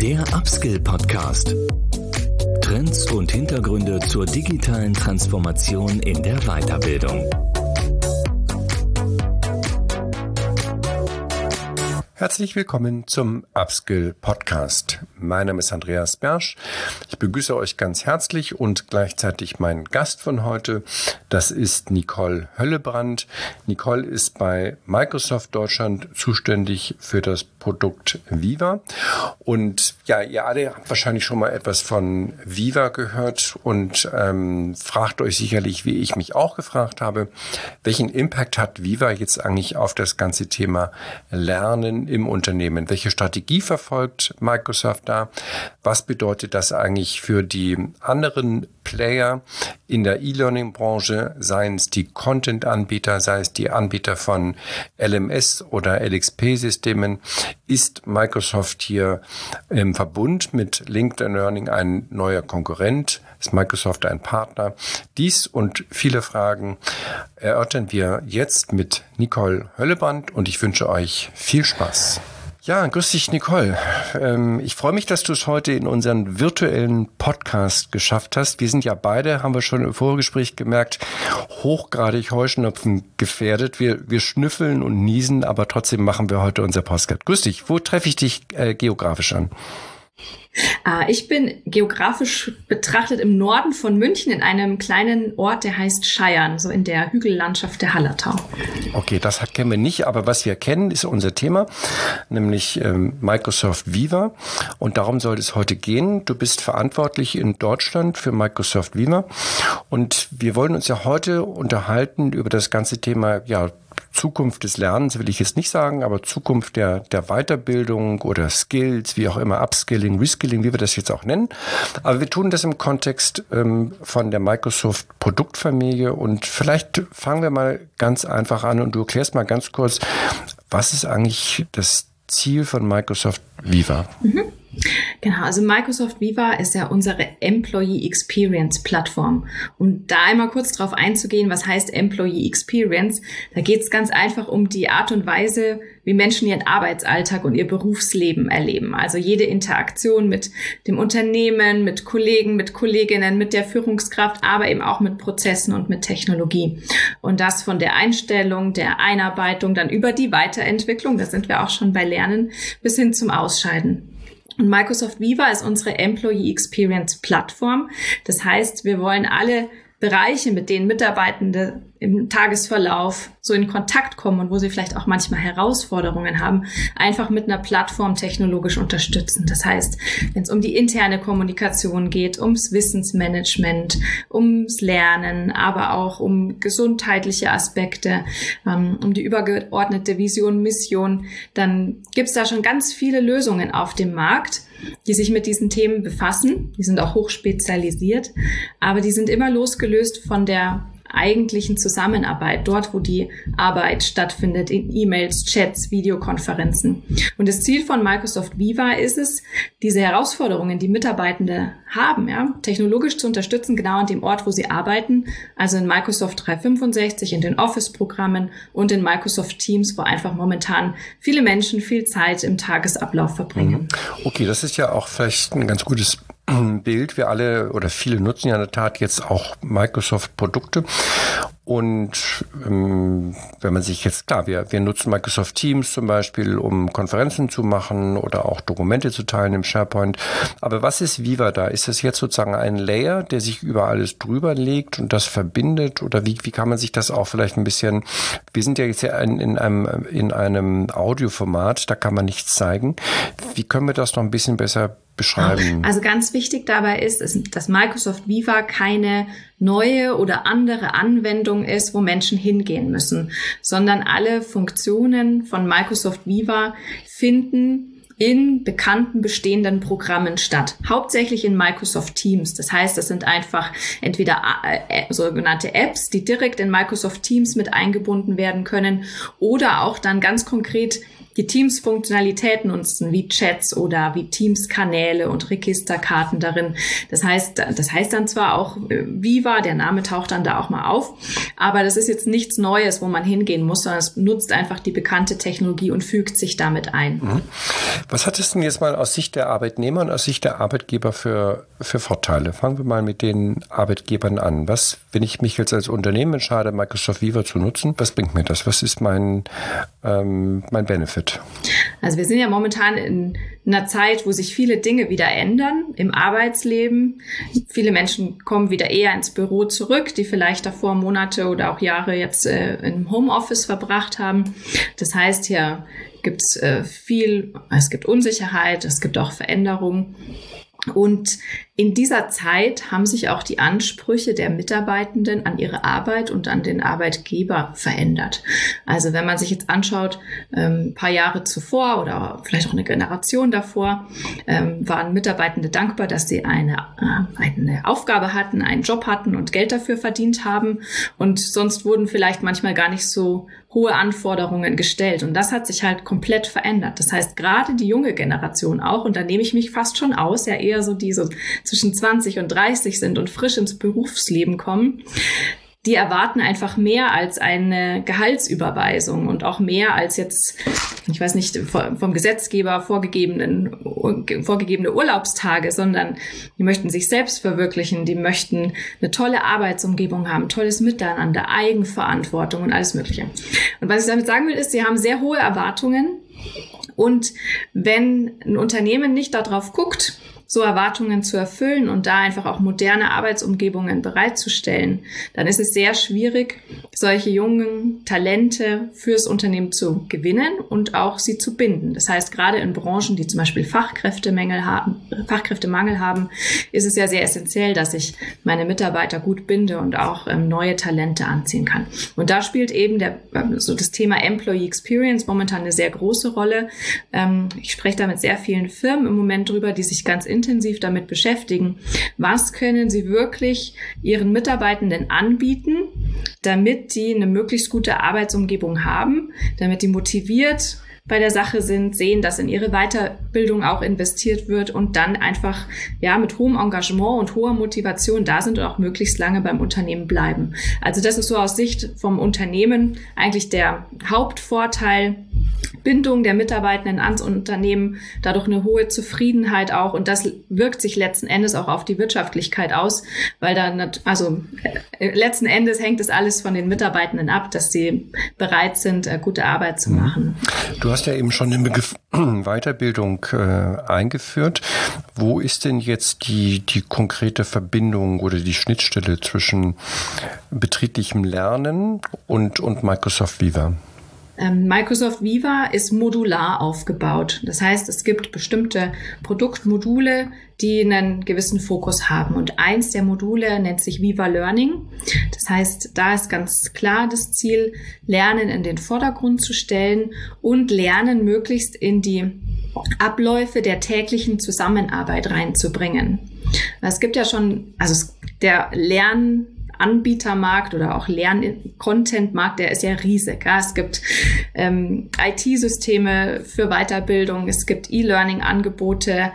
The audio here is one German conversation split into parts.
Der Upskill-Podcast. Trends und Hintergründe zur digitalen Transformation in der Weiterbildung. Herzlich willkommen zum Upskill-Podcast. Mein Name ist Andreas Bersch. Ich begrüße euch ganz herzlich und gleichzeitig meinen Gast von heute. Das ist Nicole Höllebrand. Nicole ist bei Microsoft Deutschland zuständig für das Produkt Viva. Und ja, ihr alle habt wahrscheinlich schon mal etwas von Viva gehört und fragt euch sicherlich, wie ich mich auch gefragt habe, welchen Impact hat Viva jetzt eigentlich auf das ganze Thema Lernen im Unternehmen? Welche Strategie verfolgt Microsoft da? Was bedeutet das eigentlich für die anderen Player in der E-Learning-Branche, seien es die Content-Anbieter, sei es die Anbieter von LMS oder LXP-Systemen? Ist Microsoft hier im Verbund mit LinkedIn Learning ein neuer Konkurrent? Ist Microsoft ein Partner? Dies und viele Fragen erörtern wir jetzt mit Nicole Höllebrand und ich wünsche euch viel Spaß. Ja, grüß dich, Nicole. Ich freue mich, dass du es heute in unseren virtuellen Podcast geschafft hast. Wir sind ja beide, haben wir schon im Vorgespräch gemerkt, hochgradig Heuschnupfen gefährdet. Wir schnüffeln und niesen, aber trotzdem machen wir heute unser Podcast. Grüß dich. Wo treffe ich dich geografisch an? Ich bin geografisch betrachtet im Norden von München in einem kleinen Ort, der heißt Scheiern, so in der Hügellandschaft der Hallertau. Okay, das kennen wir nicht, aber was wir kennen, ist unser Thema, nämlich Microsoft Viva. Und darum soll es heute gehen. Du bist verantwortlich in Deutschland für Microsoft Viva. Und wir wollen uns ja heute unterhalten über das ganze Thema, ja, Zukunft des Lernens will ich jetzt nicht sagen, aber Zukunft der Weiterbildung oder Skills, wie auch immer, Upskilling, Reskilling, wie wir das jetzt auch nennen. Aber wir tun das im Kontext von der Microsoft Produktfamilie und vielleicht fangen wir mal ganz einfach an und du erklärst mal ganz kurz, was ist eigentlich das Ziel von Microsoft Viva? Genau, also Microsoft Viva ist ja unsere Employee Experience Plattform. Um da einmal kurz drauf einzugehen, was heißt Employee Experience? Da geht es ganz einfach um die Art und Weise, wie Menschen ihren Arbeitsalltag und ihr Berufsleben erleben. Also jede Interaktion mit dem Unternehmen, mit Kollegen, mit Kolleginnen, mit der Führungskraft, aber eben auch mit Prozessen und mit Technologie. Und das von der Einstellung, der Einarbeitung, dann über die Weiterentwicklung, da sind wir auch schon bei Lernen, bis hin zum Ausscheiden. Und Microsoft Viva ist unsere Employee Experience Plattform. Das heißt, wir wollen alle Bereiche, mit denen Mitarbeitende im Tagesverlauf so in Kontakt kommen und wo sie vielleicht auch manchmal Herausforderungen haben, einfach mit einer Plattform technologisch unterstützen. Das heißt, wenn es um die interne Kommunikation geht, ums Wissensmanagement, ums Lernen, aber auch um gesundheitliche Aspekte, um die übergeordnete Vision, Mission, dann gibt es da schon ganz viele Lösungen auf dem Markt, die sich mit diesen Themen befassen. Die sind auch hochspezialisiert, aber die sind immer losgelöst von der eigentlichen Zusammenarbeit, dort, wo die Arbeit stattfindet, in E-Mails, Chats, Videokonferenzen. Und das Ziel von Microsoft Viva ist es, diese Herausforderungen, die Mitarbeitende haben, ja, technologisch zu unterstützen, genau an dem Ort, wo sie arbeiten, also in Microsoft 365, in den Office-Programmen und in Microsoft Teams, wo einfach momentan viele Menschen viel Zeit im Tagesablauf verbringen. Okay, das ist ja auch vielleicht ein ganz gutes Bild. Wir alle oder viele nutzen ja in der Tat jetzt auch Microsoft-Produkte. Und wenn man sich jetzt, klar, wir nutzen Microsoft Teams zum Beispiel, um Konferenzen zu machen oder auch Dokumente zu teilen im SharePoint. Aber was ist Viva da? Ist das jetzt sozusagen ein Layer, der sich über alles drüber legt und das verbindet? Oder wie kann man sich das auch vielleicht ein bisschen, wir sind ja jetzt ja in einem Audioformat, da kann man nichts zeigen. Wie können wir das noch ein bisschen besser beschreiben? Also ganz wichtig dabei ist, dass Microsoft Viva keine neue oder andere Anwendung ist, wo Menschen hingehen müssen, sondern alle Funktionen von Microsoft Viva finden in bekannten bestehenden Programmen statt. Hauptsächlich in Microsoft Teams. Das heißt, das sind einfach entweder sogenannte Apps, die direkt in Microsoft Teams mit eingebunden werden können oder auch dann ganz konkret die Teams Funktionalitäten nutzen, wie Chats oder wie Teams-Kanäle und Registerkarten darin. Das heißt dann zwar auch Viva, der Name taucht dann da auch mal auf, aber das ist jetzt nichts Neues, wo man hingehen muss, sondern es nutzt einfach die bekannte Technologie und fügt sich damit ein. Was hat es denn jetzt mal aus Sicht der Arbeitnehmer und aus Sicht der Arbeitgeber für Vorteile? Fangen wir mal mit den Arbeitgebern an. Was, wenn ich mich jetzt als Unternehmen entscheide, Microsoft Viva zu nutzen, was bringt mir das? Was ist mein Benefit? Also wir sind ja momentan in einer Zeit, wo sich viele Dinge wieder ändern im Arbeitsleben. Viele Menschen kommen wieder eher ins Büro zurück, die vielleicht davor Monate oder auch Jahre jetzt im Homeoffice verbracht haben. Das heißt, hier gibt's es gibt Unsicherheit, es gibt auch Veränderungen. Und in dieser Zeit haben sich auch die Ansprüche der Mitarbeitenden an ihre Arbeit und an den Arbeitgeber verändert. Also wenn man sich jetzt anschaut, ein paar Jahre zuvor oder vielleicht auch eine Generation davor, waren Mitarbeitende dankbar, dass sie eine Aufgabe hatten, einen Job hatten und Geld dafür verdient haben. Und sonst wurden vielleicht manchmal gar nicht so hohe Anforderungen gestellt. Und das hat sich halt komplett verändert. Das heißt, gerade die junge Generation auch, und da nehme ich mich fast schon aus, ja eher so die so zwischen 20 und 30 sind und frisch ins Berufsleben kommen, die erwarten einfach mehr als eine Gehaltsüberweisung und auch mehr als jetzt, ich weiß nicht, vom Gesetzgeber vorgegebene Urlaubstage, sondern die möchten sich selbst verwirklichen, die möchten eine tolle Arbeitsumgebung haben, tolles Miteinander, Eigenverantwortung und alles Mögliche. Und was ich damit sagen will, ist, sie haben sehr hohe Erwartungen, und wenn ein Unternehmen nicht darauf guckt, so Erwartungen zu erfüllen und da einfach auch moderne Arbeitsumgebungen bereitzustellen, dann ist es sehr schwierig, solche jungen Talente fürs Unternehmen zu gewinnen und auch sie zu binden. Das heißt, gerade in Branchen, die zum Beispiel Fachkräftemangel haben, ist es ja sehr essentiell, dass ich meine Mitarbeiter gut binde und auch neue Talente anziehen kann. Und da spielt eben das Thema Employee Experience momentan eine sehr große Rolle. Ich spreche da mit sehr vielen Firmen im Moment drüber, die sich ganz intensiv damit beschäftigen. Was können sie wirklich ihren Mitarbeitenden anbieten, damit die eine möglichst gute Arbeitsumgebung haben, damit die motiviert bei der Sache sind, sehen, dass in ihre Weiterbildung auch investiert wird und dann einfach mit hohem Engagement und hoher Motivation da sind und auch möglichst lange beim Unternehmen bleiben. Also das ist so aus Sicht vom Unternehmen eigentlich der Hauptvorteil, Bindung der Mitarbeitenden ans Unternehmen, dadurch eine hohe Zufriedenheit auch, und das wirkt sich letzten Endes auch auf die Wirtschaftlichkeit aus, weil letzten Endes hängt es alles von den Mitarbeitenden ab, dass sie bereit sind, gute Arbeit zu machen. Du hast ja eben schon den Begriff Weiterbildung eingeführt. Wo ist denn jetzt die konkrete Verbindung oder die Schnittstelle zwischen betrieblichem Lernen und Microsoft Viva? Microsoft Viva ist modular aufgebaut. Das heißt, es gibt bestimmte Produktmodule, die einen gewissen Fokus haben. Und eins der Module nennt sich Viva Learning. Das heißt, da ist ganz klar das Ziel, Lernen in den Vordergrund zu stellen und Lernen möglichst in die Abläufe der täglichen Zusammenarbeit reinzubringen. Es gibt ja schon, der Anbietermarkt oder auch Lern-Content-Markt, der ist ja riesig. Ja? Es gibt IT-Systeme für Weiterbildung, es gibt E-Learning-Angebote,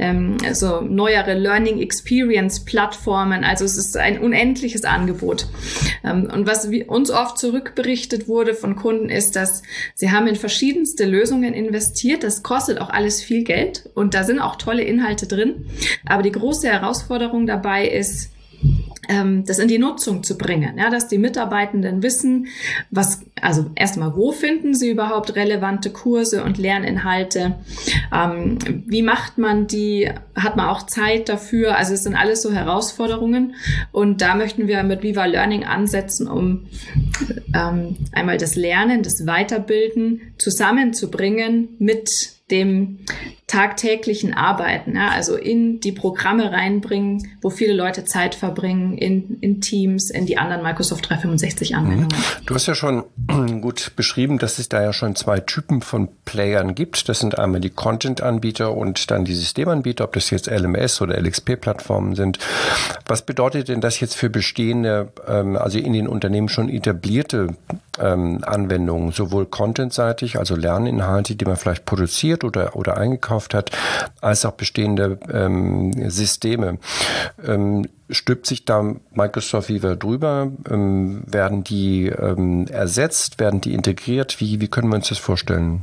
neuere Learning-Experience-Plattformen. Also es ist ein unendliches Angebot. Und was uns oft zurückberichtet wurde von Kunden ist, dass sie haben in verschiedenste Lösungen investiert. Das kostet auch alles viel Geld und da sind auch tolle Inhalte drin. Aber die große Herausforderung dabei ist, das in die Nutzung zu bringen, ja, dass die Mitarbeitenden wissen, erstmal, wo finden sie überhaupt relevante Kurse und Lerninhalte, wie macht man die, hat man auch Zeit dafür, also es sind alles so Herausforderungen, und da möchten wir mit Viva Learning ansetzen, um einmal das Lernen, das Weiterbilden zusammenzubringen mit dem tagtäglichen Arbeiten, ja, also in die Programme reinbringen, wo viele Leute Zeit verbringen, in Teams, in die anderen Microsoft 365 Anwendungen. Du hast ja schon gut beschrieben, dass es da ja schon zwei Typen von Playern gibt. Das sind einmal die Content-Anbieter und dann die Systemanbieter, ob das jetzt LMS oder LXP-Plattformen sind. Was bedeutet denn das jetzt für bestehende, also in den Unternehmen schon etablierte Anwendungen, sowohl contentseitig, also Lerninhalte, die man vielleicht produziert oder eingekauft hat, als auch bestehende Systeme. Stülpt sich da Microsoft Viva drüber? Werden die ersetzt? Werden die integriert? Wie können wir uns das vorstellen?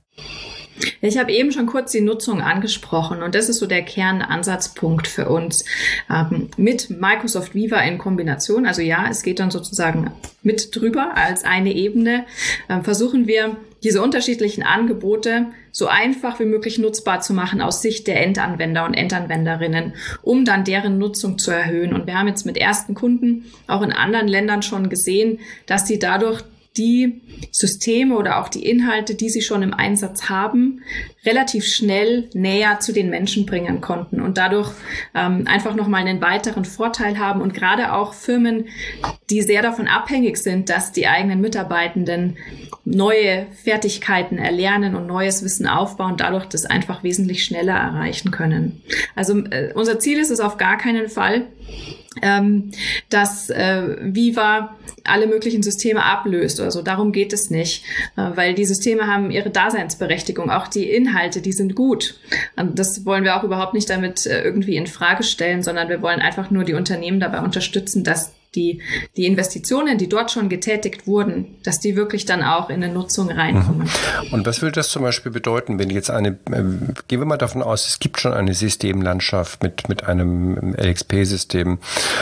Ich habe eben schon kurz die Nutzung angesprochen und das ist so der Kernansatzpunkt für uns. Mit Microsoft Viva in Kombination, also ja, es geht dann sozusagen mit drüber als eine Ebene, versuchen wir, diese unterschiedlichen Angebote so einfach wie möglich nutzbar zu machen aus Sicht der Endanwender und Endanwenderinnen, um dann deren Nutzung zu erhöhen. Und wir haben jetzt mit ersten Kunden auch in anderen Ländern schon gesehen, dass sie dadurch die Systeme oder auch die Inhalte, die sie schon im Einsatz haben, relativ schnell näher zu den Menschen bringen konnten und dadurch einfach nochmal einen weiteren Vorteil haben. Und gerade auch Firmen, die sehr davon abhängig sind, dass die eigenen Mitarbeitenden neue Fertigkeiten erlernen und neues Wissen aufbauen, dadurch das einfach wesentlich schneller erreichen können. Also unser Ziel ist es auf gar keinen Fall, dass Viva alle möglichen Systeme ablöst oder so. Darum geht es nicht, weil die Systeme haben ihre Daseinsberechtigung. Auch die Inhalte, die sind gut. Und das wollen wir auch überhaupt nicht damit irgendwie in Frage stellen, sondern wir wollen einfach nur die Unternehmen dabei unterstützen, dass die Investitionen, die dort schon getätigt wurden, dass die wirklich dann auch in eine Nutzung reinkommen. Und was würde das zum Beispiel bedeuten, wenn jetzt gehen wir mal davon aus, es gibt schon eine Systemlandschaft mit einem LXP-System,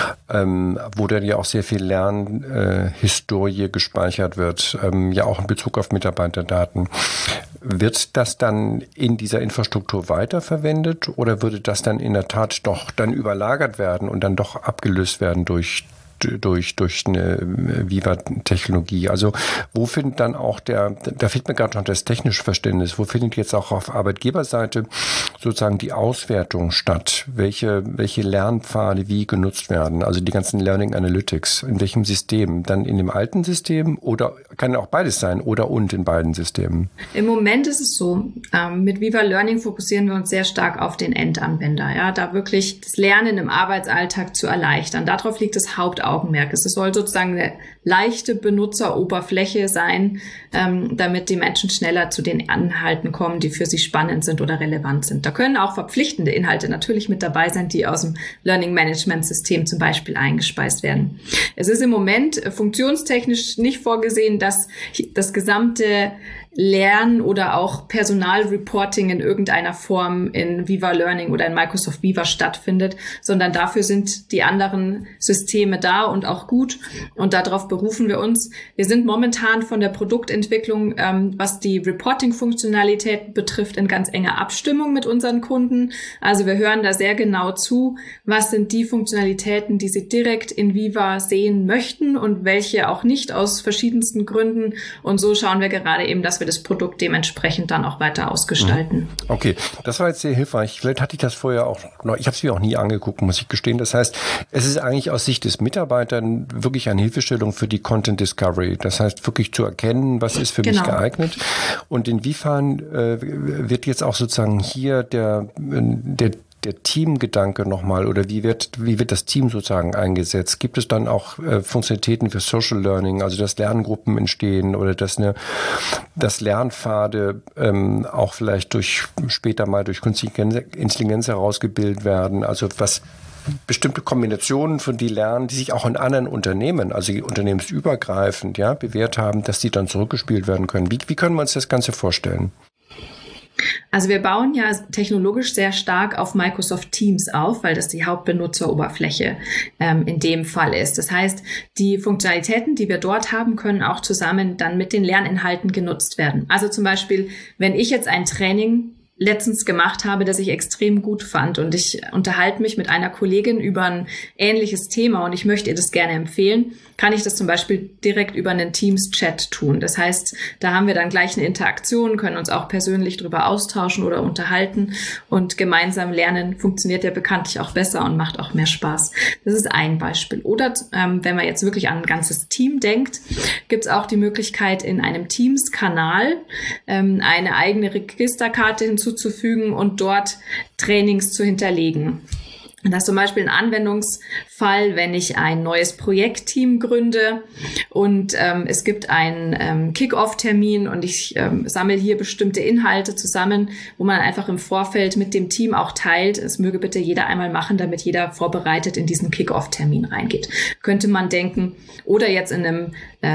wo dann ja auch sehr viel Lernhistorie gespeichert wird, ja auch in Bezug auf Mitarbeiterdaten. Wird das dann in dieser Infrastruktur weiterverwendet oder würde das dann in der Tat doch dann überlagert werden und dann doch abgelöst werden durch eine Viva-Technologie? Also wo findet dann auch da fehlt mir gerade noch das technische Verständnis, wo findet jetzt auch auf Arbeitgeberseite sozusagen die Auswertung statt? Welche Lernpfade wie genutzt werden? Also die ganzen Learning Analytics, in welchem System? Dann in dem alten System oder kann auch beides sein oder und in beiden Systemen? Im Moment ist es so, mit Viva Learning fokussieren wir uns sehr stark auf den Endanwender, ja, da wirklich das Lernen im Arbeitsalltag zu erleichtern. Darauf liegt das Hauptaugenmerk. Es soll sozusagen eine leichte Benutzeroberfläche sein, damit die Menschen schneller zu den Inhalten kommen, die für sie spannend sind oder relevant sind. Da können auch verpflichtende Inhalte natürlich mit dabei sein, die aus dem Learning Management System zum Beispiel eingespeist werden. Es ist im Moment funktionstechnisch nicht vorgesehen, dass das gesamte Lernen oder auch Personalreporting in irgendeiner Form in Viva Learning oder in Microsoft Viva stattfindet, sondern dafür sind die anderen Systeme da und auch gut und darauf berufen wir uns. Wir sind momentan von der Produktentwicklung, was die Reporting-Funktionalität betrifft, in ganz enger Abstimmung mit unseren Kunden. Also wir hören da sehr genau zu, was sind die Funktionalitäten, die sie direkt in Viva sehen möchten und welche auch nicht aus verschiedensten Gründen. Und so schauen wir gerade eben, dass wir das Produkt dementsprechend dann auch weiter ausgestalten. Okay, das war jetzt sehr hilfreich. Vielleicht hatte ich das vorher auch noch, ich habe es mir auch nie angeguckt, muss ich gestehen. Das heißt, es ist eigentlich aus Sicht des Mitarbeiters wirklich eine Hilfestellung für die Content Discovery. Das heißt, wirklich zu erkennen, was ist für mich geeignet und inwiefern wird jetzt auch sozusagen hier der Teamgedanke nochmal oder wie wird das Team sozusagen eingesetzt? Gibt es dann auch Funktionalitäten für Social Learning, also dass Lerngruppen entstehen oder dass Lernpfade auch vielleicht später mal durch künstliche Intelligenz herausgebildet werden? Also was bestimmte Kombinationen von die lernen, die sich auch in anderen Unternehmen, also unternehmensübergreifend, ja, bewährt haben, dass die dann zurückgespielt werden können. Wie können wir uns das Ganze vorstellen? Also wir bauen ja technologisch sehr stark auf Microsoft Teams auf, weil das die Hauptbenutzeroberfläche in dem Fall ist. Das heißt, die Funktionalitäten, die wir dort haben, können auch zusammen dann mit den Lerninhalten genutzt werden. Also zum Beispiel, wenn ich jetzt ein Training letztens gemacht habe, das ich extrem gut fand und ich unterhalte mich mit einer Kollegin über ein ähnliches Thema und ich möchte ihr das gerne empfehlen, kann ich das zum Beispiel direkt über einen Teams-Chat tun. Das heißt, da haben wir dann gleich eine Interaktion, können uns auch persönlich drüber austauschen oder unterhalten und gemeinsam lernen funktioniert ja bekanntlich auch besser und macht auch mehr Spaß. Das ist ein Beispiel. Oder wenn man jetzt wirklich an ein ganzes Team denkt, gibt es auch die Möglichkeit, in einem Teams-Kanal eine eigene Registerkarte hinzuzufügen und dort Trainings zu hinterlegen. Das ist zum Beispiel ein Anwendungsfall, wenn ich ein neues Projektteam gründe und es gibt einen Kick-Off-Termin und ich sammle hier bestimmte Inhalte zusammen, wo man einfach im Vorfeld mit dem Team auch teilt. Es möge bitte jeder einmal machen, damit jeder vorbereitet in diesen Kick-Off-Termin reingeht. Könnte man denken, oder jetzt in einem,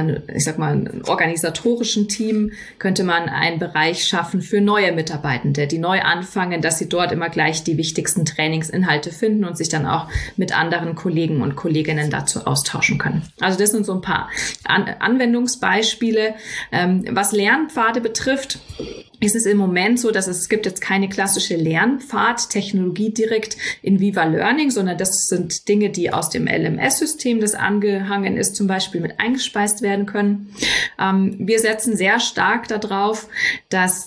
organisatorischen Team könnte man einen Bereich schaffen für neue Mitarbeitende, die neu anfangen, dass sie dort immer gleich die wichtigsten Trainingsinhalte finden und sich dann auch mit anderen Kollegen und Kolleginnen dazu austauschen können. Also das sind so ein paar Anwendungsbeispiele. Was Lernpfade betrifft, ist es im Moment so, dass es gibt jetzt keine klassische Lernpfad-Technologie direkt in Viva Learning, sondern das sind Dinge, die aus dem LMS-System, das angehangen ist, zum Beispiel mit eingespeist werden können. Wir setzen sehr stark darauf, dass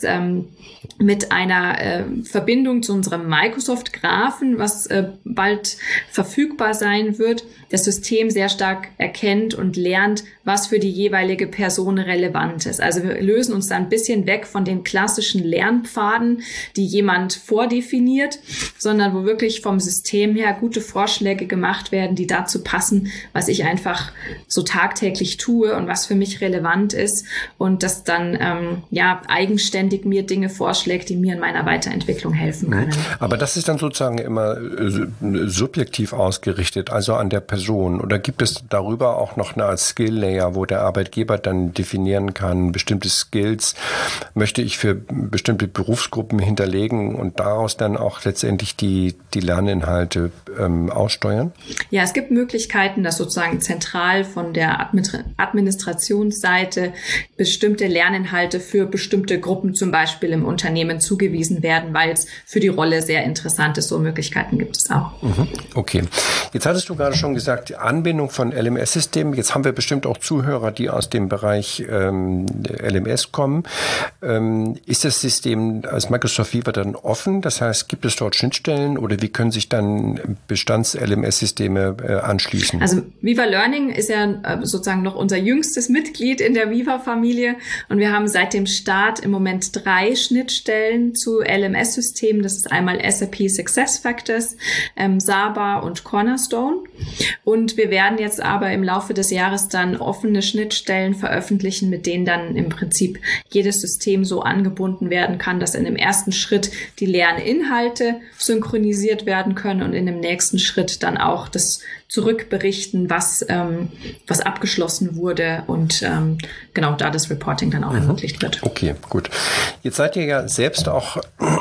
mit einer Verbindung zu unserem Microsoft-Graphen, was bald verfügbar sein wird, das System sehr stark erkennt und lernt, was für die jeweilige Person relevant ist. Also wir lösen uns da ein bisschen weg von den klassischen Lernpfaden, die jemand vordefiniert, sondern wo wirklich vom System her gute Vorschläge gemacht werden, die dazu passen, was ich einfach so tagtäglich tue und was für mich relevant ist und das dann eigenständig mir Dinge vorschlägt, die mir in meiner Weiterentwicklung helfen können. Aber das ist dann sozusagen immer subjektiv ausgerichtet, also an der Person. Oder gibt es darüber auch noch eine Art Skill-Layer, wo der Arbeitgeber dann definieren kann, bestimmte Skills möchte ich für bestimmte Berufsgruppen hinterlegen und daraus dann auch letztendlich die Lerninhalte aussteuern? Ja, es gibt Möglichkeiten, dass sozusagen zentral von der Administrationsseite bestimmte Lerninhalte für bestimmte Gruppen zum Beispiel im Unternehmen zugewiesen werden, weil es für die Rolle sehr interessant ist. So Möglichkeiten gibt es auch. Okay. Jetzt hattest du gerade schon gesagt, die Anbindung von LMS-Systemen. Jetzt haben wir bestimmt auch Zuhörer, die aus dem Bereich LMS kommen. Ist das System als Microsoft Viva dann offen? Das heißt, gibt es dort Schnittstellen oder wie können sich dann Bestands-LMS-Systeme anschließen? Also Viva Learning ist ja sozusagen noch unser jüngstes Mitglied in der Viva-Familie und wir haben seit dem Start im Moment 3 Schnittstellen zu LMS-Systemen. Das ist einmal SAP SuccessFactors, Saba und Cornerstone. Und wir werden jetzt aber im Laufe des Jahres dann offene Schnittstellen veröffentlichen, mit denen dann im Prinzip jedes System so angebunden werden kann, dass in dem ersten Schritt die Lerninhalte synchronisiert werden können und in dem nächsten Schritt dann auch das Zurückberichten, was abgeschlossen wurde und da das Reporting dann auch ermöglicht wird. Okay, gut. Jetzt seid ihr ja selbst auch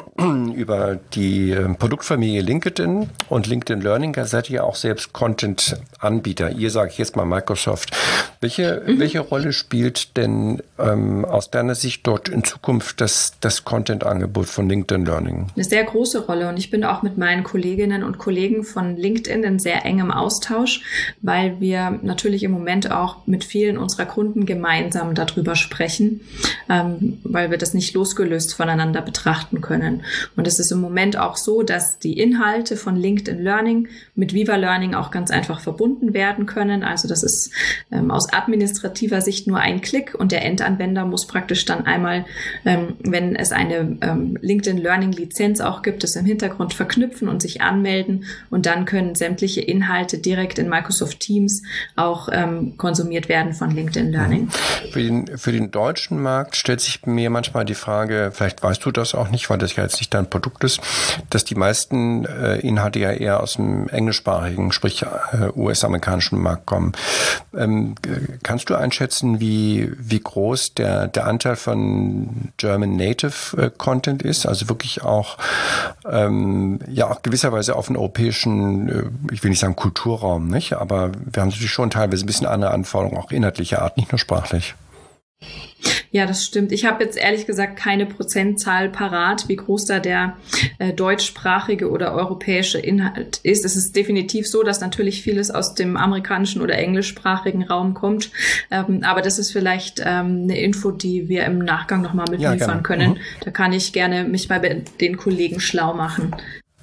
über die Produktfamilie LinkedIn und LinkedIn Learning, da seid ihr auch selbst Content-Anbieter. Ihr, sage ich jetzt mal Microsoft. Welche Rolle spielt denn aus deiner Sicht dort in Zukunft das Content-Angebot von LinkedIn Learning? Eine sehr große Rolle und ich bin auch mit meinen Kolleginnen und Kollegen von LinkedIn in sehr engem Austausch, weil wir natürlich im Moment auch mit vielen unserer Kunden gemeinsam darüber sprechen, weil wir das nicht losgelöst voneinander betrachten können. Und es ist im Moment auch so, dass die Inhalte von LinkedIn Learning mit Viva Learning auch ganz einfach verbunden werden können. Also das ist aus administrativer Sicht nur ein Klick und der Endanwender muss praktisch dann einmal, wenn es eine LinkedIn Learning Lizenz auch gibt, es im Hintergrund verknüpfen und sich anmelden und dann können sämtliche Inhalte direkt in Microsoft Teams auch konsumiert werden von LinkedIn Learning. Für den deutschen Markt stellt sich mir manchmal die Frage, vielleicht weißt du das auch nicht, weil das ja jetzt nicht dein Produkt ist, dass die meisten Inhalte ja eher aus dem englischsprachigen, sprich US-amerikanischen Markt kommen. Kannst du einschätzen, wie groß der Anteil von German Native Content ist? Also wirklich auch auch gewisserweise auf den europäischen, ich will nicht sagen Kulturraum, nicht? Aber wir haben natürlich schon teilweise ein bisschen andere Anforderungen, auch inhaltlicher Art, nicht nur sprachlich. Ja, das stimmt. Ich habe jetzt ehrlich gesagt keine Prozentzahl parat, wie groß da der deutschsprachige oder europäische Inhalt ist. Es ist definitiv so, dass natürlich vieles aus dem amerikanischen oder englischsprachigen Raum kommt. Aber das ist vielleicht eine Info, die wir im Nachgang nochmal mitliefern können. Da kann ich gerne mich bei den Kollegen schlau machen.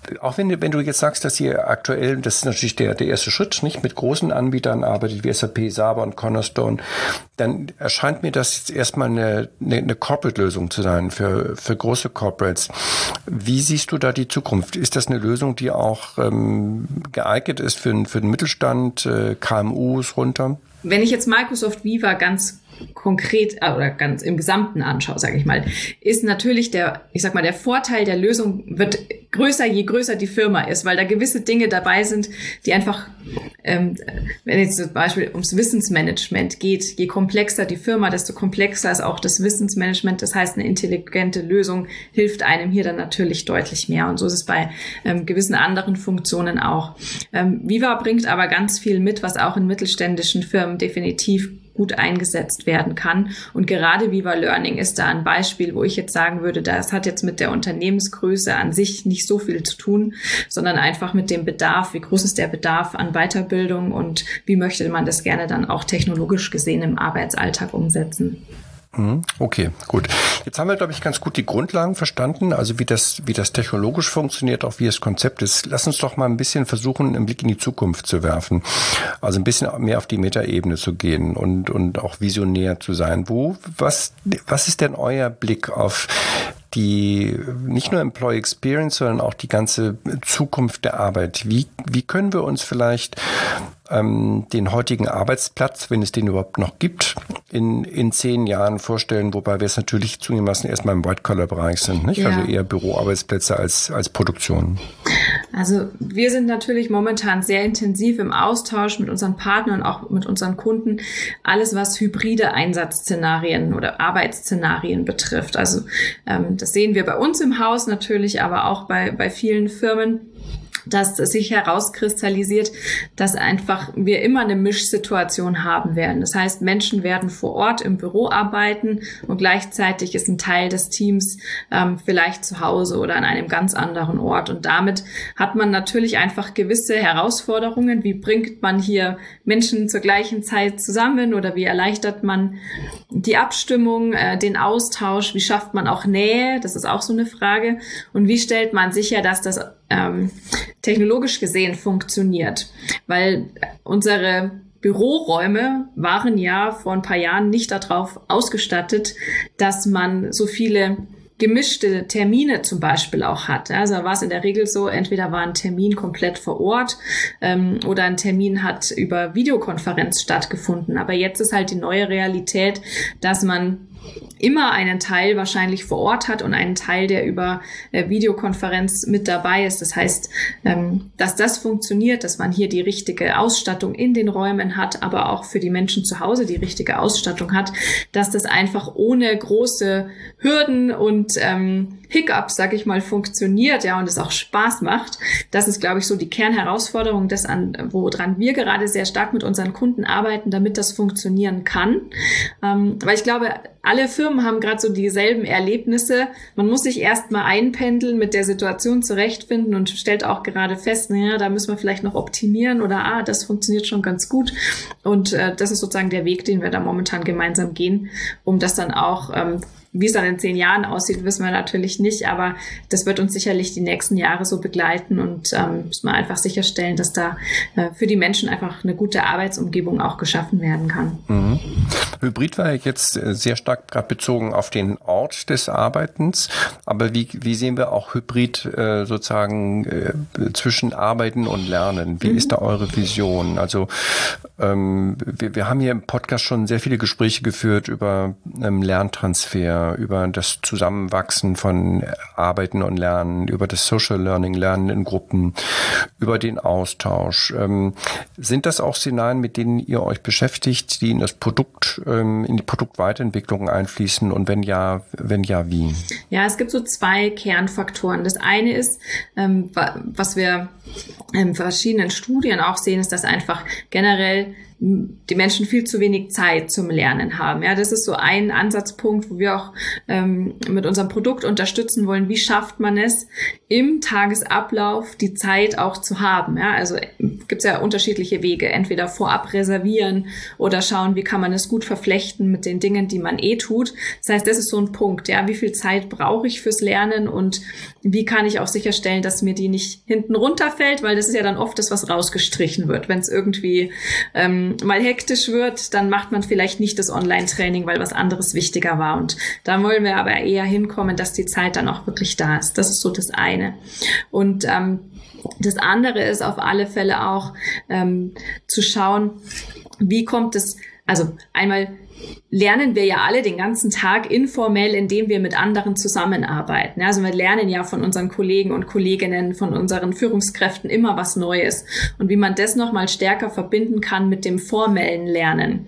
auch wenn du jetzt sagst, dass ihr aktuell, das ist natürlich der erste Schritt, nicht mit großen Anbietern arbeitet, wie SAP, Saba und Cornerstone, dann erscheint mir das jetzt erstmal eine Corporate-Lösung zu sein für große Corporates. Wie siehst du da die Zukunft? Ist das eine Lösung, die auch geeignet ist für den Mittelstand, KMUs runter? Wenn ich jetzt Microsoft Viva ganz konkret oder ganz im Gesamten anschaue, sage ich mal, ist natürlich der Vorteil der Lösung wird größer, je größer die Firma ist, weil da gewisse Dinge dabei sind, die einfach, wenn jetzt zum Beispiel ums Wissensmanagement geht, je komplexer die Firma, desto komplexer ist auch das Wissensmanagement. Das heißt, eine intelligente Lösung hilft einem hier dann natürlich deutlich mehr. Und so ist es bei gewissen anderen Funktionen auch. Viva bringt aber ganz viel mit, was auch in mittelständischen Firmen definitiv gut eingesetzt werden kann. Und gerade Viva Learning ist da ein Beispiel, wo ich jetzt sagen würde, das hat jetzt mit der Unternehmensgröße an sich nicht so viel zu tun, sondern einfach mit dem Bedarf, wie groß ist der Bedarf an Weiterbildung und wie möchte man das gerne dann auch technologisch gesehen im Arbeitsalltag umsetzen. Okay, gut. Jetzt haben wir, glaube ich, ganz gut die Grundlagen verstanden, also wie das technologisch funktioniert, auch wie das Konzept ist. Lass uns doch mal ein bisschen versuchen, einen Blick in die Zukunft zu werfen. Also ein bisschen mehr auf die Metaebene zu gehen und auch visionär zu sein. Was ist denn euer Blick auf die nicht nur Employee Experience, sondern auch die ganze Zukunft der Arbeit? Wie können wir uns vielleicht den heutigen Arbeitsplatz, wenn es den überhaupt noch gibt, in 10 Jahren vorstellen, wobei wir es natürlich zugegebenermaßen erstmal im White-Collar-Bereich sind, nicht? Ja. Also eher Büroarbeitsplätze als Produktion. Also wir sind natürlich momentan sehr intensiv im Austausch mit unseren Partnern und auch mit unseren Kunden, alles was hybride Einsatzszenarien oder Arbeitsszenarien betrifft. Also das sehen wir bei uns im Haus natürlich, aber auch bei vielen Firmen, dass es sich herauskristallisiert, dass einfach wir immer eine Mischsituation haben werden. Das heißt, Menschen werden vor Ort im Büro arbeiten und gleichzeitig ist ein Teil des Teams vielleicht zu Hause oder an einem ganz anderen Ort. Und damit hat man natürlich einfach gewisse Herausforderungen. Wie bringt man hier Menschen zur gleichen Zeit zusammen oder wie erleichtert man die Abstimmung, den Austausch? Wie schafft man auch Nähe? Das ist auch so eine Frage. Und wie stellt man sicher, dass das technologisch gesehen funktioniert, weil unsere Büroräume waren ja vor ein paar Jahren nicht darauf ausgestattet, dass man so viele gemischte Termine zum Beispiel auch hat. Also war es in der Regel so, entweder war ein Termin komplett vor Ort oder ein Termin hat über Videokonferenz stattgefunden. Aber jetzt ist halt die neue Realität, dass man immer einen Teil wahrscheinlich vor Ort hat und einen Teil, der über Videokonferenz mit dabei ist. Das heißt, dass das funktioniert, dass man hier die richtige Ausstattung in den Räumen hat, aber auch für die Menschen zu Hause die richtige Ausstattung hat, dass das einfach ohne große Hürden und Hiccups, sag ich mal, funktioniert, ja, und es auch Spaß macht. Das ist, glaube ich, so die Kernherausforderung, woran wir gerade sehr stark mit unseren Kunden arbeiten, damit das funktionieren kann. Weil ich glaube, alle Firmen haben gerade so dieselben Erlebnisse. Man muss sich erst mal einpendeln, mit der Situation zurechtfinden und stellt auch gerade fest, naja, da müssen wir vielleicht noch optimieren oder das funktioniert schon ganz gut. Und das ist sozusagen der Weg, den wir da momentan gemeinsam gehen, um das dann auch wie es dann in 10 Jahren aussieht, wissen wir natürlich nicht, aber das wird uns sicherlich die nächsten Jahre so begleiten und müssen wir einfach sicherstellen, dass da für die Menschen einfach eine gute Arbeitsumgebung auch geschaffen werden kann. Mhm. Hybrid war jetzt sehr stark gerade bezogen auf den Ort des Arbeitens, aber wie sehen wir auch Hybrid sozusagen zwischen Arbeiten und Lernen? Wie ist da eure Vision? Also wir haben hier im Podcast schon sehr viele Gespräche geführt über Lerntransfer, über das Zusammenwachsen von Arbeiten und Lernen, über das Social Learning, Lernen in Gruppen, über den Austausch. Sind das auch Szenarien, mit denen ihr euch beschäftigt, die in das Produkt, in die Produktweiterentwicklung einfließen und wenn ja, wie? Ja, es gibt so 2 Kernfaktoren. Das eine ist, was wir in verschiedenen Studien auch sehen, ist, dass einfach generell die Menschen viel zu wenig Zeit zum Lernen haben. Ja, das ist so ein Ansatzpunkt, wo wir auch mit unserem Produkt unterstützen wollen. Wie schafft man es, im Tagesablauf die Zeit auch zu haben? Ja, also gibt es ja unterschiedliche Wege. Entweder vorab reservieren oder schauen, wie kann man es gut verflechten mit den Dingen, die man tut. Das heißt, das ist so ein Punkt. Ja, wie viel Zeit brauche ich fürs Lernen und wie kann ich auch sicherstellen, dass mir die nicht hinten runterfällt, weil das ist ja dann oft das, was rausgestrichen wird. Wenn es irgendwie mal hektisch wird, dann macht man vielleicht nicht das Online-Training, weil was anderes wichtiger war. Und da wollen wir aber eher hinkommen, dass die Zeit dann auch wirklich da ist. Das ist so das eine. Und das andere ist auf alle Fälle auch zu schauen, wie kommt es, also einmal lernen wir ja alle den ganzen Tag informell, indem wir mit anderen zusammenarbeiten. Also wir lernen ja von unseren Kollegen und Kolleginnen, von unseren Führungskräften immer was Neues. Und wie man das nochmal stärker verbinden kann mit dem formellen Lernen.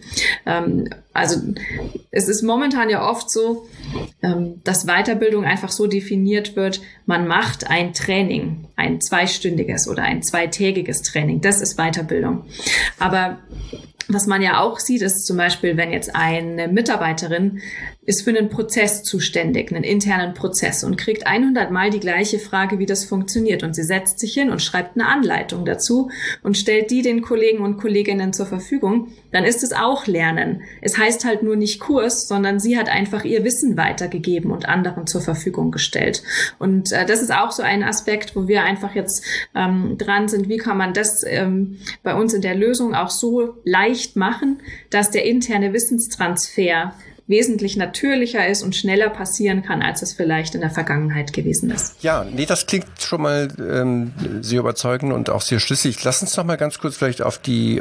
Also es ist momentan ja oft so, dass Weiterbildung einfach so definiert wird, man macht ein Training, ein 2-stündiges oder ein 2-tägiges Training. Das ist Weiterbildung. Aber was man ja auch sieht, ist zum Beispiel, wenn jetzt eine Mitarbeiterin ist für einen Prozess zuständig, einen internen Prozess und kriegt 100 Mal die gleiche Frage, wie das funktioniert. Und sie setzt sich hin und schreibt eine Anleitung dazu und stellt die den Kollegen und Kolleginnen zur Verfügung, dann ist es auch Lernen. Es heißt halt nur nicht Kurs, sondern sie hat einfach ihr Wissen weitergegeben und anderen zur Verfügung gestellt. Und das ist auch so ein Aspekt, wo wir einfach jetzt dran sind, wie kann man das bei uns in der Lösung auch so leicht machen, dass der interne Wissenstransfer wesentlich natürlicher ist und schneller passieren kann, als es vielleicht in der Vergangenheit gewesen ist. Ja, nee, das klingt schon mal sehr überzeugend und auch sehr schlüssig. Lass uns noch mal ganz kurz vielleicht auf die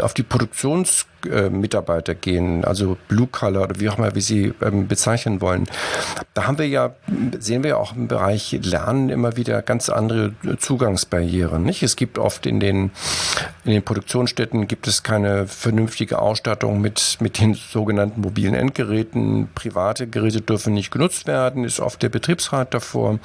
Produktionsmitarbeiter gehen, also Blue Collar oder wie auch immer wir sie bezeichnen wollen. Da sehen wir ja auch im Bereich Lernen immer wieder ganz andere Zugangsbarrieren, nicht? Es gibt oft in den Produktionsstätten gibt es keine vernünftige Ausstattung mit den sogenannten mobilen Endgeräten. Private Geräte dürfen nicht genutzt werden, ist oft der Betriebsrat davor.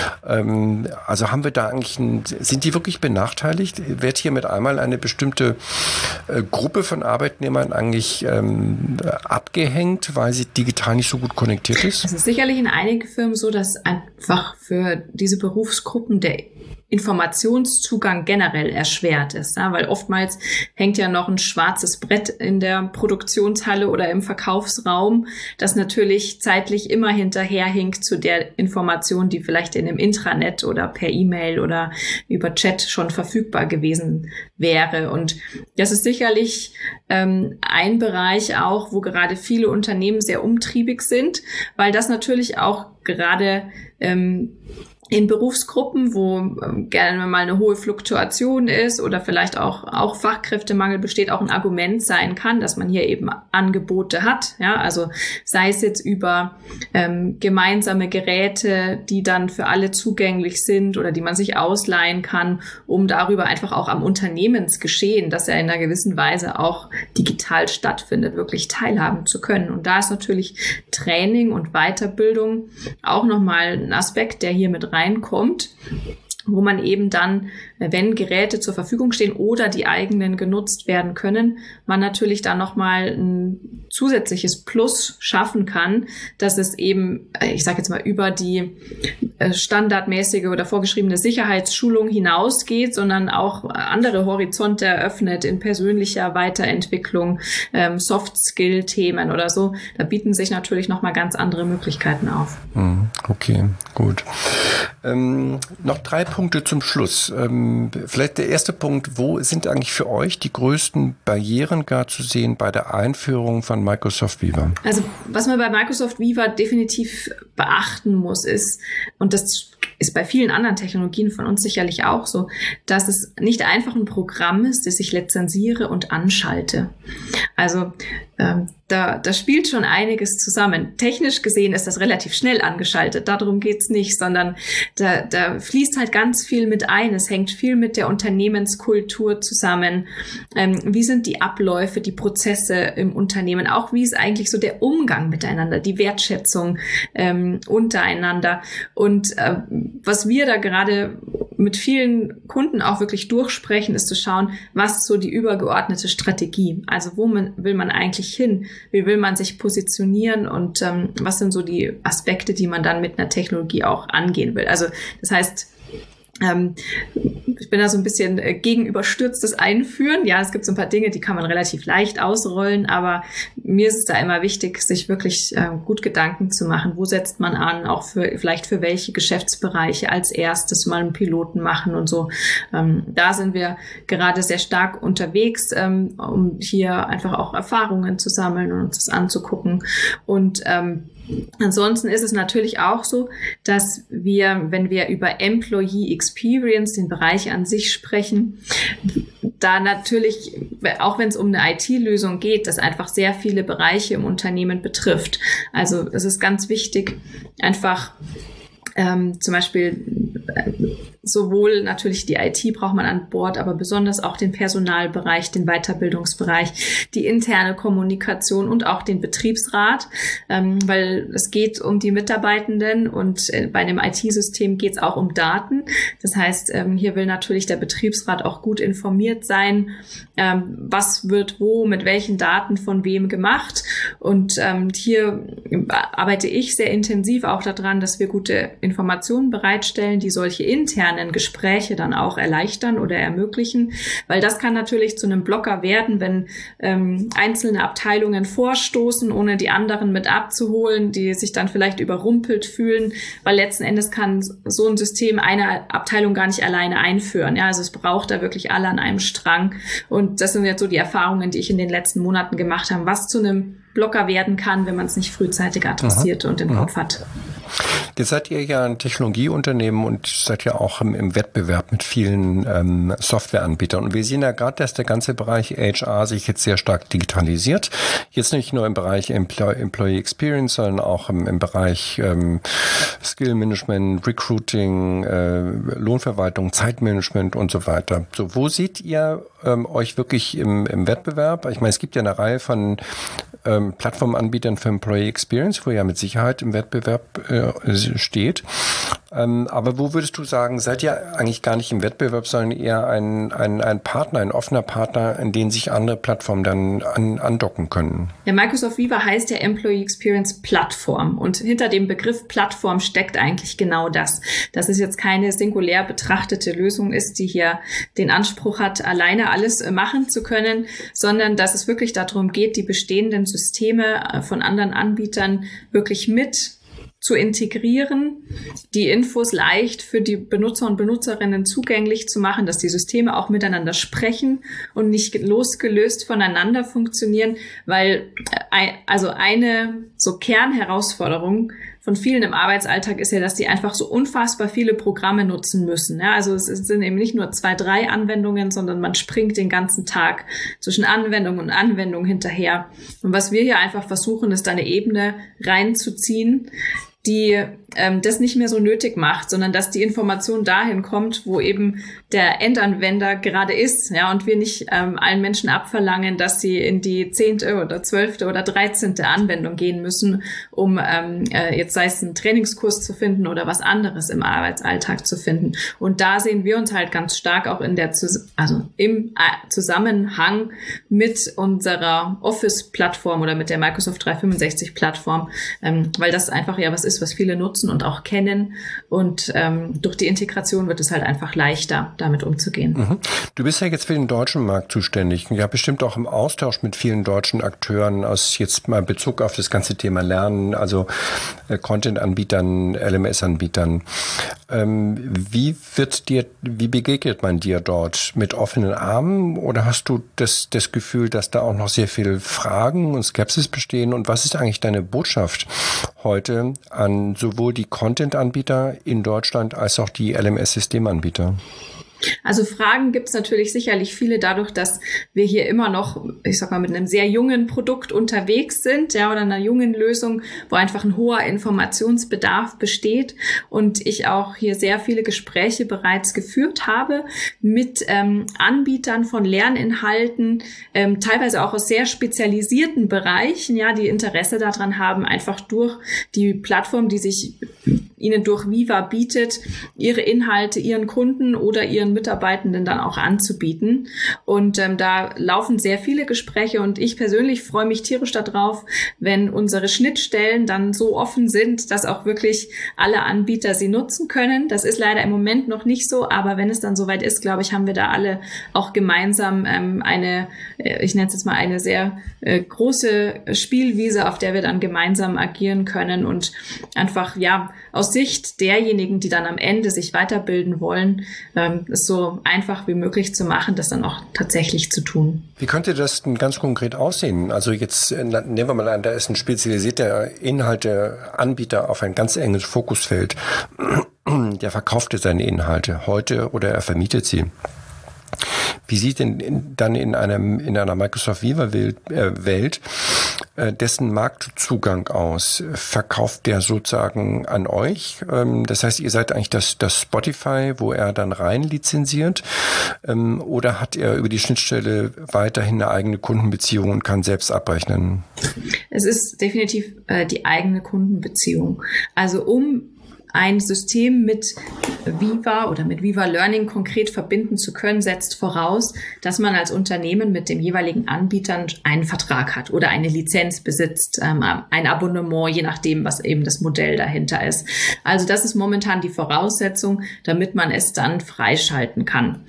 Also haben wir da eigentlich sind die wirklich benachteiligt? Wird hier mit einmal eine bestimmte Gruppe von Arbeitnehmern eigentlich abgehängt, weil sie digital nicht so gut konnektiert ist? Es ist sicherlich in einigen Firmen so, dass einfach für diese Berufsgruppen der Informationszugang generell erschwert ist, ja, weil oftmals hängt ja noch ein schwarzes Brett in der Produktionshalle oder im Verkaufsraum, das natürlich zeitlich immer hinterherhinkt zu der Information, die vielleicht in einem Intranet oder per E-Mail oder über Chat schon verfügbar gewesen wäre. Und das ist sicherlich ein Bereich auch, wo gerade viele Unternehmen sehr umtriebig sind, weil das natürlich auch gerade in Berufsgruppen, wo gerne mal eine hohe Fluktuation ist oder vielleicht auch Fachkräftemangel besteht, auch ein Argument sein kann, dass man hier eben Angebote hat. Ja, also sei es jetzt über gemeinsame Geräte, die dann für alle zugänglich sind oder die man sich ausleihen kann, um darüber einfach auch am Unternehmensgeschehen, das ja in einer gewissen Weise auch digital stattfindet, wirklich teilhaben zu können. Und da ist natürlich Training und Weiterbildung auch nochmal ein Aspekt, der hier mit reinkommt, wo man eben dann, wenn Geräte zur Verfügung stehen oder die eigenen genutzt werden können, man natürlich dann nochmal ein zusätzliches Plus schaffen kann, dass es eben, ich sage jetzt mal, über die standardmäßige oder vorgeschriebene Sicherheitsschulung hinausgeht, sondern auch andere Horizonte eröffnet in persönlicher Weiterentwicklung, Soft-Skill-Themen oder so. Da bieten sich natürlich nochmal ganz andere Möglichkeiten auf. Okay, gut. Noch 3 Punkte zum Schluss. Vielleicht der erste Punkt, wo sind eigentlich für euch die größten Barrieren gar zu sehen bei der Einführung von Microsoft Viva? Also was man bei Microsoft Viva definitiv beachten muss, ist, und das ist bei vielen anderen Technologien von uns sicherlich auch so, dass es nicht einfach ein Programm ist, das ich lizenziere und anschalte. Also da spielt schon einiges zusammen. Technisch gesehen ist das relativ schnell angeschaltet, darum geht's nicht, sondern da fließt halt ganz viel mit ein. Es hängt viel mit der Unternehmenskultur zusammen. Wie sind die Abläufe, die Prozesse im Unternehmen? Auch wie ist eigentlich so der Umgang miteinander, die Wertschätzung untereinander? Und was wir da gerade mit vielen Kunden auch wirklich durchsprechen, ist zu schauen, was ist so die übergeordnete Strategie? Also wo will man eigentlich hin? Wie will man sich positionieren? Und was sind so die Aspekte, die man dann mit einer Technologie auch angehen will? Also das heißt, ich bin da so ein bisschen gegenüberstürztes Einführen. Ja, es gibt so ein paar Dinge, die kann man relativ leicht ausrollen, aber mir ist es da immer wichtig, sich wirklich gut Gedanken zu machen. Wo setzt man an? Auch vielleicht für welche Geschäftsbereiche als erstes mal einen Piloten machen und so. Da sind wir gerade sehr stark unterwegs, um hier einfach auch Erfahrungen zu sammeln und uns das anzugucken. Und ansonsten ist es natürlich auch so, dass wir, wenn wir über Employee Experience, den Bereich an sich sprechen, da natürlich, auch wenn es um eine IT-Lösung geht, das einfach sehr viele Bereiche im Unternehmen betrifft. Also es ist ganz wichtig, einfach zum Beispiel sowohl natürlich die IT braucht man an Bord, aber besonders auch den Personalbereich, den Weiterbildungsbereich, die interne Kommunikation und auch den Betriebsrat, weil es geht um die Mitarbeitenden und bei einem IT-System geht es auch um Daten. Das heißt, hier will natürlich der Betriebsrat auch gut informiert sein, was wird wo, mit welchen Daten von wem gemacht. Und hier arbeite ich sehr intensiv auch daran, dass wir gute Informationen bereitstellen, die solche internen Gespräche dann auch erleichtern oder ermöglichen, weil das kann natürlich zu einem Blocker werden, wenn einzelne Abteilungen vorstoßen, ohne die anderen mit abzuholen, die sich dann vielleicht überrumpelt fühlen, weil letzten Endes kann so ein System eine Abteilung gar nicht alleine einführen. Ja, also es braucht da wirklich alle an einem Strang und das sind jetzt so die Erfahrungen, die ich in den letzten Monaten gemacht habe, was zu einem Blocker werden kann, wenn man es nicht frühzeitig adressiert und im Kopf hat. Jetzt seid ihr ja ein Technologieunternehmen und seid ja auch im Wettbewerb mit vielen Softwareanbietern. Und wir sehen ja gerade, dass der ganze Bereich HR sich jetzt sehr stark digitalisiert. Jetzt nicht nur im Bereich Employee Experience, sondern auch im Bereich Skill Management, Recruiting, Lohnverwaltung, Zeitmanagement und so weiter. So, wo seht ihr euch wirklich im Wettbewerb? Ich meine, es gibt ja eine Reihe von Plattformanbietern für Employee Experience, wo ja mit Sicherheit im Wettbewerb steht. Aber wo würdest du sagen, seid ihr eigentlich gar nicht im Wettbewerb, sondern eher ein Partner, ein offener Partner, in den sich andere Plattformen dann andocken können? Ja, Microsoft Viva heißt ja Employee Experience Plattform und hinter dem Begriff Plattform steckt eigentlich genau das. Dass es jetzt keine singulär betrachtete Lösung ist, die hier den Anspruch hat, alleine alles machen zu können, sondern dass es wirklich darum geht, die bestehenden Systeme von anderen Anbietern wirklich mit zu integrieren, die Infos leicht für die Benutzer und Benutzerinnen zugänglich zu machen, dass die Systeme auch miteinander sprechen und nicht losgelöst voneinander funktionieren, weil also eine so Kernherausforderung von vielen im Arbeitsalltag ist ja, dass die einfach so unfassbar viele Programme nutzen müssen. Ja, also es sind eben nicht nur 2, 3 Anwendungen, sondern man springt den ganzen Tag zwischen Anwendung und Anwendung hinterher. Und was wir hier einfach versuchen, ist eine Ebene reinzuziehen, die das nicht mehr so nötig macht, sondern dass die Information dahin kommt, wo eben der Endanwender gerade ist, ja, und wir nicht allen Menschen abverlangen, dass sie in die 10. oder 12. oder 13. Anwendung gehen müssen, um jetzt sei es einen Trainingskurs zu finden oder was anderes im Arbeitsalltag zu finden. Und da sehen wir uns halt ganz stark auch im Zusammenhang mit unserer Office-Plattform oder mit der Microsoft 365-Plattform, weil das einfach ja was ist, was viele nutzen und auch kennen. Und durch die Integration wird es halt einfach leichter, damit umzugehen. Mhm. Du bist ja jetzt für den deutschen Markt zuständig. Ja, bestimmt auch im Austausch mit vielen deutschen Akteuren aus jetzt mal Bezug auf das ganze Thema Lernen, also Content-Anbietern, LMS-Anbietern. Wie begegnet man dir dort? Mit offenen Armen oder hast du das Gefühl, dass da auch noch sehr viel Fragen und Skepsis bestehen? Und was ist eigentlich deine Botschaft heute an sowohl die Content-Anbieter in Deutschland als auch die LMS-Systemanbieter? Also Fragen gibt es natürlich sicherlich viele dadurch, dass wir hier immer noch, ich sag mal, mit einem sehr jungen Produkt unterwegs sind, ja, oder einer jungen Lösung, wo einfach ein hoher Informationsbedarf besteht und ich auch hier sehr viele Gespräche bereits geführt habe mit Anbietern von Lerninhalten, teilweise auch aus sehr spezialisierten Bereichen, ja, die Interesse daran haben, einfach durch die Plattform, die sich ihnen durch Viva bietet, ihre Inhalte ihren Kunden oder ihren Mitarbeitenden dann auch anzubieten. Und da laufen sehr viele Gespräche und ich persönlich freue mich tierisch darauf, wenn unsere Schnittstellen dann so offen sind, dass auch wirklich alle Anbieter sie nutzen können. Das ist leider im Moment noch nicht so, aber wenn es dann soweit ist, glaube ich, haben wir da alle auch gemeinsam ich nenne es jetzt mal eine sehr große Spielwiese, auf der wir dann gemeinsam agieren können und einfach aus Sicht derjenigen, die dann am Ende sich weiterbilden wollen, es so einfach wie möglich zu machen, das dann auch tatsächlich zu tun. Wie könnte das denn ganz konkret aussehen? Also jetzt nehmen wir mal an, da ist ein spezialisierter Inhalteanbieter auf ein ganz enges Fokusfeld. Der verkauft seine Inhalte heute oder er vermietet sie. Wie sieht denn dann in einer Microsoft Viva Welt dessen Marktzugang aus? Verkauft der sozusagen an euch? Das heißt, ihr seid eigentlich das Spotify, wo er dann rein lizenziert? Oder hat er über die Schnittstelle weiterhin eine eigene Kundenbeziehung und kann selbst abrechnen? Es ist definitiv die eigene Kundenbeziehung. Also ein System mit Viva oder mit Viva Learning konkret verbinden zu können, setzt voraus, dass man als Unternehmen mit dem jeweiligen Anbieter einen Vertrag hat oder eine Lizenz besitzt, ein Abonnement, je nachdem, was eben das Modell dahinter ist. Also das ist momentan die Voraussetzung, damit man es dann freischalten kann.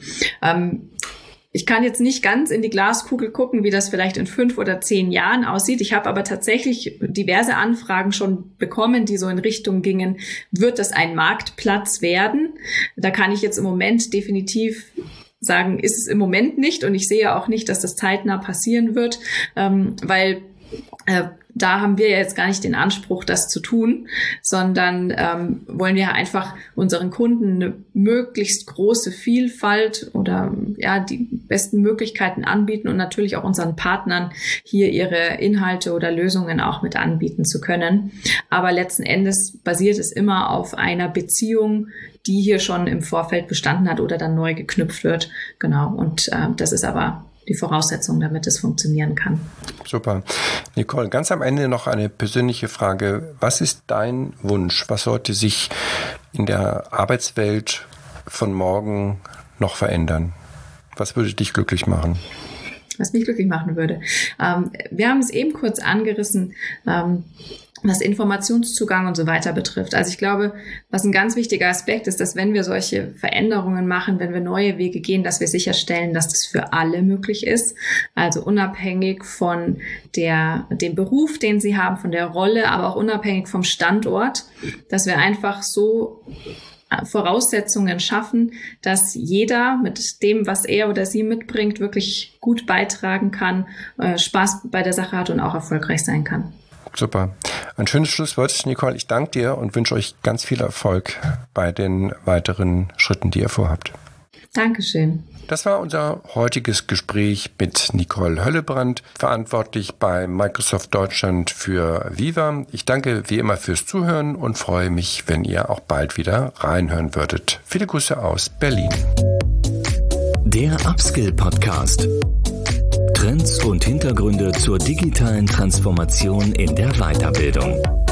Ich kann jetzt nicht ganz in die Glaskugel gucken, wie das vielleicht in 5 oder 10 Jahren aussieht. Ich habe aber tatsächlich diverse Anfragen schon bekommen, die so in Richtung gingen, wird das ein Marktplatz werden? Da kann ich jetzt im Moment definitiv sagen, ist es im Moment nicht und ich sehe auch nicht, dass das zeitnah passieren wird, weil da haben wir ja jetzt gar nicht den Anspruch, das zu tun, sondern wollen wir einfach unseren Kunden eine möglichst große Vielfalt oder die besten Möglichkeiten anbieten und natürlich auch unseren Partnern hier ihre Inhalte oder Lösungen auch mit anbieten zu können. Aber letzten Endes basiert es immer auf einer Beziehung, die hier schon im Vorfeld bestanden hat oder dann neu geknüpft wird. Genau. Und das ist aber die Voraussetzung, damit es funktionieren kann. Super. Nicole, ganz am Ende noch eine persönliche Frage. Was ist dein Wunsch? Was sollte sich in der Arbeitswelt von morgen noch verändern? Was würde dich glücklich machen? Was mich glücklich machen würde. Wir haben es eben kurz angerissen, was Informationszugang und so weiter betrifft. Also ich glaube, was ein ganz wichtiger Aspekt ist, dass wenn wir solche Veränderungen machen, wenn wir neue Wege gehen, dass wir sicherstellen, dass das für alle möglich ist. Also unabhängig von dem Beruf, den sie haben, von der Rolle, aber auch unabhängig vom Standort, dass wir einfach so Voraussetzungen schaffen, dass jeder mit dem, was er oder sie mitbringt, wirklich gut beitragen kann, Spaß bei der Sache hat und auch erfolgreich sein kann. Super. Ein schönes Schlusswort, Nicole. Ich danke dir und wünsche euch ganz viel Erfolg bei den weiteren Schritten, die ihr vorhabt. Dankeschön. Das war unser heutiges Gespräch mit Nicole Höllebrand, verantwortlich bei Microsoft Deutschland für Viva. Ich danke wie immer fürs Zuhören und freue mich, wenn ihr auch bald wieder reinhören würdet. Viele Grüße aus Berlin. Der Upskill Podcast. Trends und Hintergründe zur digitalen Transformation in der Weiterbildung.